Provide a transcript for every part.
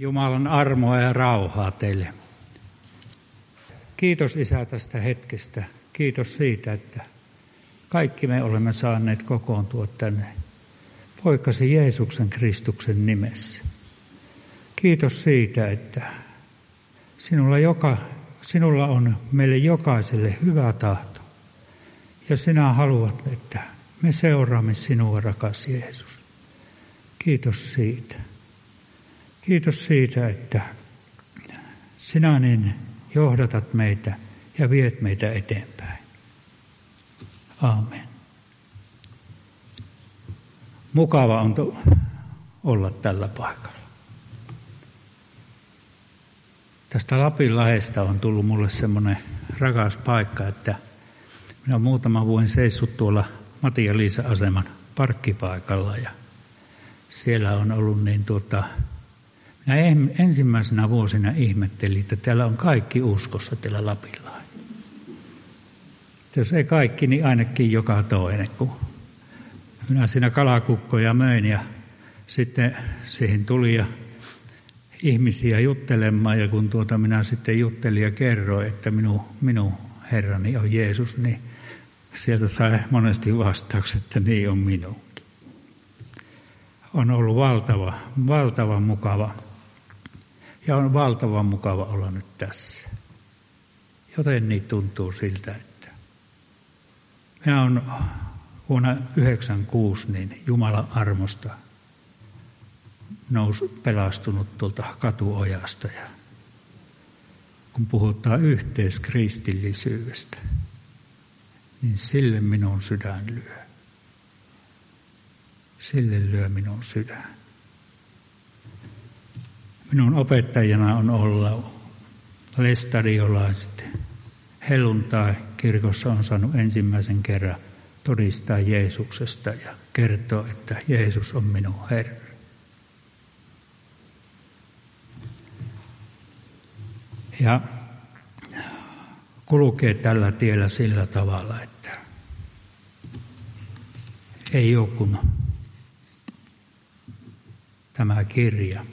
Jumalan armoa ja rauhaa teille. Kiitos Isä tästä hetkestä. Kiitos siitä, että kaikki me olemme saaneet kokoontua tänne Poikasi Jeesuksen Kristuksen nimessä. Kiitos siitä, että sinulla on meille jokaiselle hyvä tahto. Ja sinä haluat, että me seuraamme sinua, rakas Jeesus. Kiitos siitä. Kiitos siitä, että sinä niin johdatat meitä ja viet meitä eteenpäin. Aamen. Mukava on olla tällä paikalla. Tästä Lapinlahdesta on tullut mulle semmoinen rakas paikka, että minä olen muutaman vuoden seissut tuolla Matia-Liisa-aseman parkkipaikalla ja siellä on ollut minä ensimmäisenä vuosina ihmettelin, että täällä on kaikki uskossa täällä Lapinlahdella. Jos ei kaikki, niin ainakin joka toinen. Kun minä siinä kalakukkoja möin ja sitten siihen tuli ja ihmisiä juttelemaan ja kun minä sitten juttelin ja kerroin, että minun Herrani on Jeesus, niin sieltä sai monesti vastaukset, että niin on minunkin. On ollut valtavan mukava ja on valtavan mukava olla nyt tässä. Joten niin tuntuu siltä, että minä olen vuonna 1996 niin Jumalan armosta pelastunut tuolta katuojasta. Ja kun puhutaan yhteiskristillisyydestä, niin sille minun sydän lyö. Sille lyö minun sydän. Minun opettajana on ollut lestadiolaiset. Helluntai-kirkossa on saanut ensimmäisen kerran todistaa Jeesuksesta ja kertoa, että Jeesus on minun Herra. Ja kulkee tällä tiellä sillä tavalla, että ei ole kuin tämä kirja.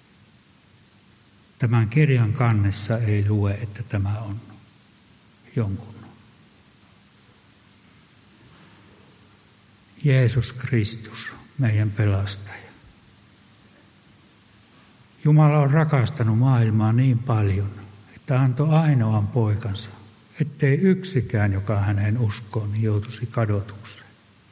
Tämän kirjan kannessa ei lue, että tämä on jonkun. Jeesus Kristus, meidän pelastaja. Jumala on rakastanut maailmaa niin paljon, että antoi ainoan poikansa, ettei yksikään, joka hänen uskoon, joutuisi kadotukseen.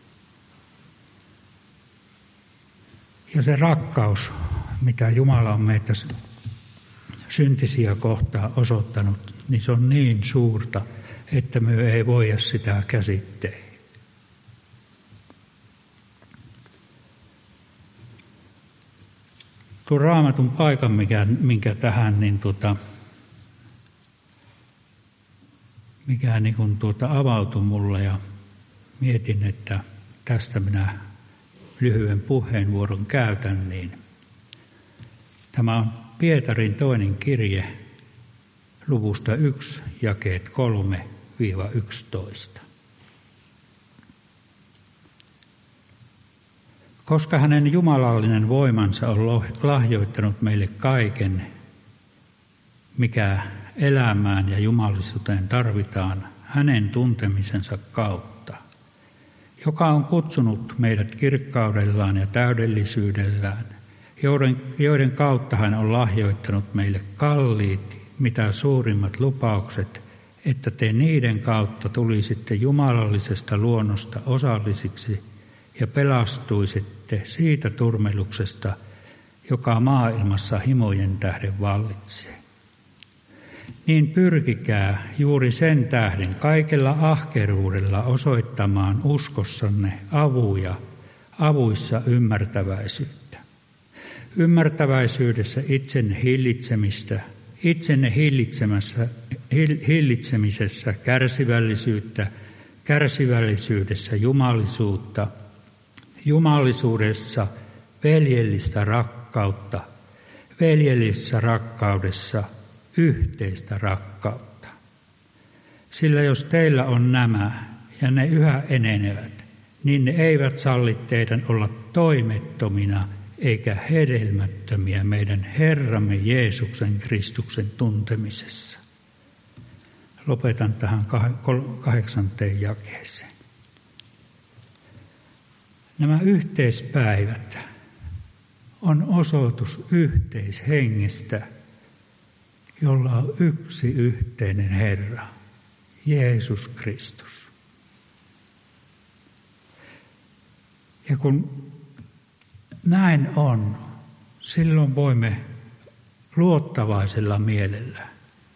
Ja se rakkaus, mitä Jumala on meitä syntisiä kohtaan osoittanut, niin se on niin suurta, että me ei voida sitä käsittää. Tuo Raamatun paikan, minkä tähän avautui mulle ja mietin, että tästä minä lyhyen puheenvuoron käytän, niin tämä on Pietarin toinen kirje luvusta 1, jakeet 3-11. Koska hänen jumalallinen voimansa on lahjoittanut meille kaiken, mikä elämään ja jumalisuuteen tarvitaan hänen tuntemisensa kautta, joka on kutsunut meidät kirkkaudellaan ja täydellisyydellään, joiden kautta hän on lahjoittanut meille kalliit, mitä suurimmat lupaukset, että te niiden kautta tulisitte jumalallisesta luonnosta osallisiksi ja pelastuisitte siitä turmeluksesta, joka maailmassa himojen tähden vallitsee. Niin pyrkikää juuri sen tähden kaikella ahkeruudella osoittamaan uskossanne avuissa ymmärtäväisyydessä itsenne hillitsemisessä kärsivällisyyttä, kärsivällisyydessä jumalisuutta, jumalisuudessa veljellistä rakkautta, veljellisessä rakkaudessa yhteistä rakkautta. Sillä jos teillä on nämä ja ne yhä enenevät, niin ne eivät salli teidän olla toimettomina eikä hedelmättömiä meidän Herramme Jeesuksen Kristuksen tuntemisessa. Lopetan tähän 8. jakeeseen. Nämä yhteispäivät on osoitus yhteishengestä, jolla on yksi yhteinen Herra, Jeesus Kristus. Ja kun näin on, silloin voimme luottavaisella mielellä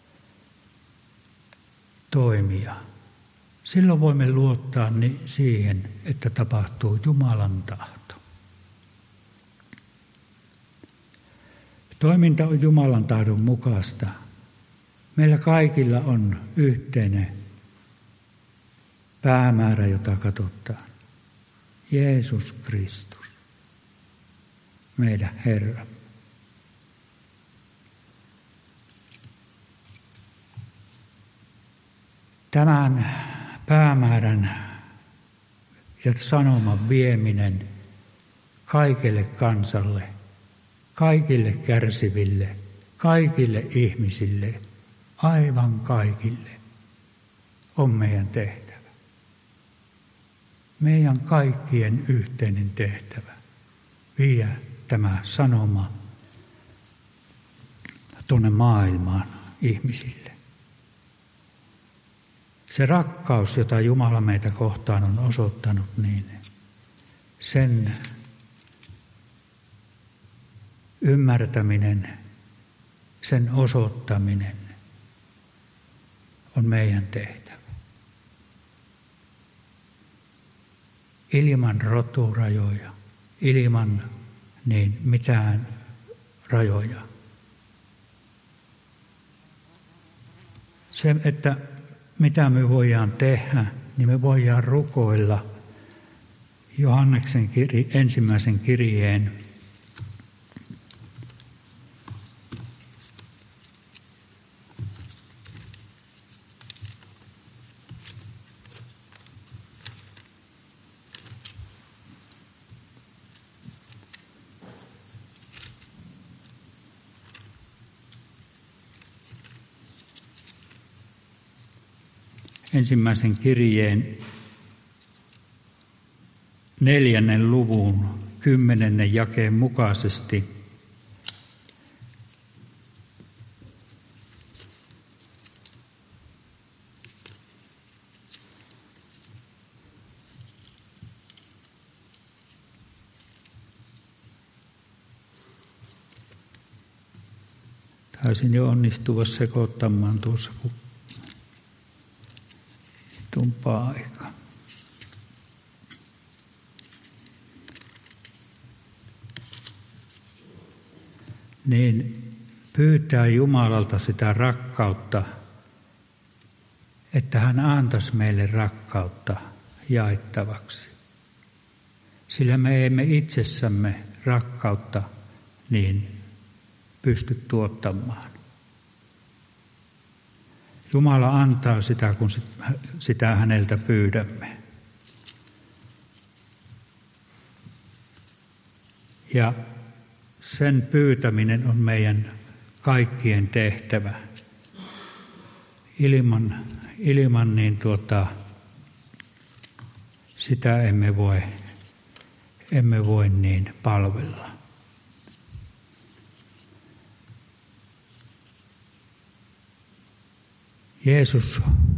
toimia. Silloin voimme luottaa siihen, että tapahtuu Jumalan tahto. Toiminta on Jumalan tahdon mukaista. Meillä kaikilla on yhteinen päämäärä, jota katsotaan. Jeesus Kristus, meidän Herra. Tämän päämäärän ja sanoman vieminen kaikille kansalle, kaikille kärsiville, kaikille ihmisille, aivan kaikille, on meidän tehtävä. Meidän kaikkien yhteinen tehtävä viedä tämä sanoma tuonne maailmaan ihmisille. Se rakkaus, jota Jumala meitä kohtaan on osoittanut, niin sen ymmärtäminen, sen osoittaminen on meidän tehtävä. Ilman roturajoja, ilman mitään rajoja. Se, että mitä me voidaan tehdä, niin me voidaan rukoilla Johanneksen ensimmäisen kirjeen ensimmäisen kirjeen 4. luvun 10. jakeen mukaisesti. Taisin jo onnistua sekoittamaan tuossa, kun tumpaa aika. Niin pyytää Jumalalta sitä rakkautta, että hän antaisi meille rakkautta jaettavaksi. Sillä me emme itsessämme rakkautta niin pysty tuottamaan. Jumala antaa sitä, kun sitä häneltä pyydämme. Ja sen pyytäminen on meidän kaikkien tehtävä. Ilman sitä emme voi niin palvella. Jeesus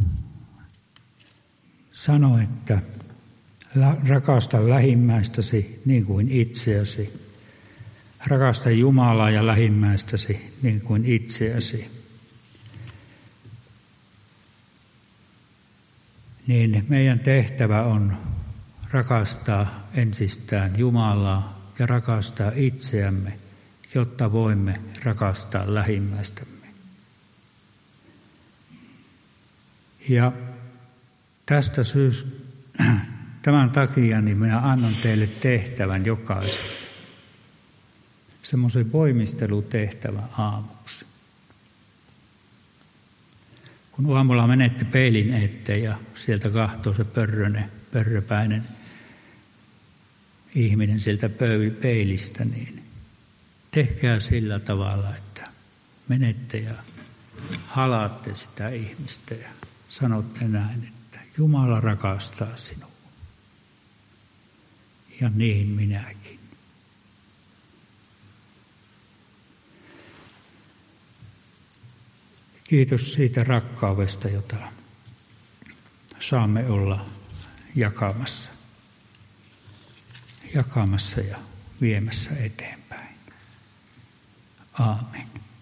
sanoi, että rakasta lähimmäistäsi niin kuin itseäsi. Rakasta Jumalaa ja lähimmäistäsi niin kuin itseäsi. Niin meidän tehtävä on rakastaa ensistään Jumalaa ja rakastaa itseämme, jotta voimme rakastaa lähimmäistämme. Ja tästä syystä, tämän takia, niin minä annan teille tehtävän jokaisen. Semmoisen voimistelutehtävän aamuksi. Kun aamulla menette peilin eteen ja sieltä kahtoo se pörröpäinen ihminen sieltä peilistä, niin tehkää sillä tavalla, että menette ja halaatte sitä ihmistä ja sanotte näin, että Jumala rakastaa sinua. Ja niin minäkin. Kiitos siitä rakkaudesta, jota saamme olla jakamassa ja viemässä eteenpäin. Aamen.